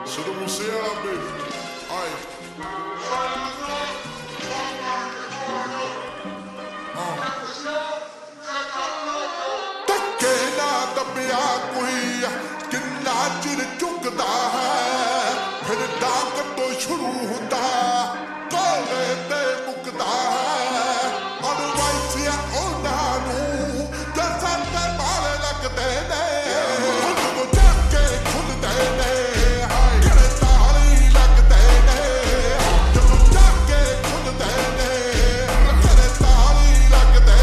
Solo musea, baby. Ay. ਧੱਕੇ ਨਾ ਦੱਬਿਆ ਕੋਈ ਕਿੰਨਾ ਚਿਰ ਝੁਕਦਾ ਹੈ ਫਿਰ ਡਾਕ ਤੋਂ ਸ਼ੁਰੂ ਹੁੰਦਾ ਕੋਲੇ ਤੇ ਮੁੱਕਦਾ ਹੈ ਅਨਵਾਈਸੀਆਂ ਉਹਨਾਂ ਨੂੰ ਜੱਸਾਂ ਤੇ ਮਾਰੇ ਲੱਗਦੇ ਨੇ ਉਹ ਧੱਕੇ ਖੁੱਲਦੇ ਨੇ ਹਾਏ ਤਾਲੀ ਲੱਗਦੇ ਨੇ ਜਦੋਂ ਧੱਕੇ ਖੁੱਲਦੇ ਨੇ ਤਾਲੀ ਲੱਗਦੇ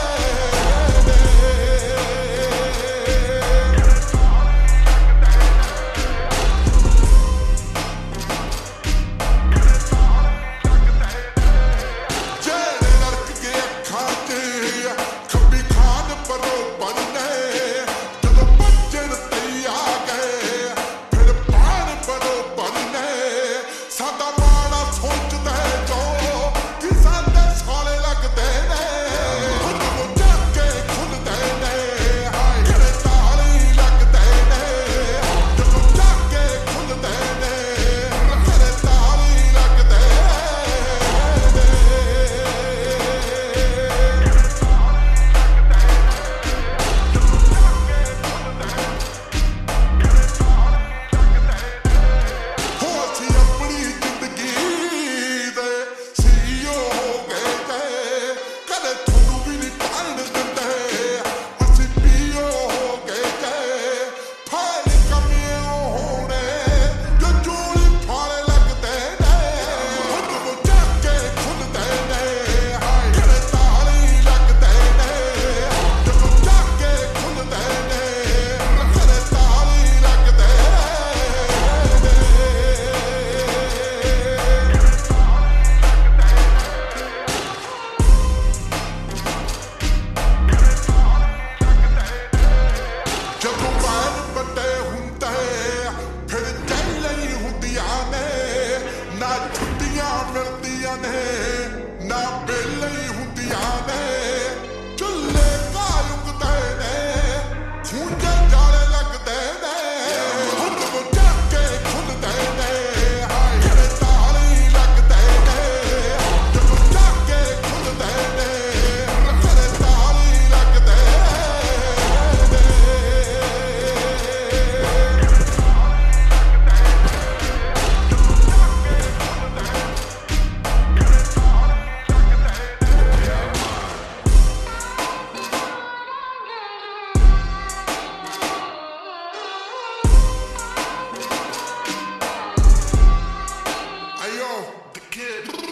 ਮਿਲਦੀਆਂ ਨੇ ਨਾ ਵੇਲੇ ਹੀ ਹੁੰਦੀਆਂ ਨੇ ਚੁੱਲੇ ਕਾਲੁਕਦੇ ਨੇ ਖੂੰਜੇ ਜਾਲੇ ਲੱਗਦੇ ਨੇ ਹੁਣ ਚੱਕੇ ਖੁੱਲਦੇ ਨੇ ਹਾਏ ਤਾਲੀ ਲੱਗਦੇ ਨੇ ਜਦੋਂ ਚੱਕੇ ਖੁੱਲਦੇ ਨੇ ਤਾਲੀ ਲੱਗਦੇ the kid.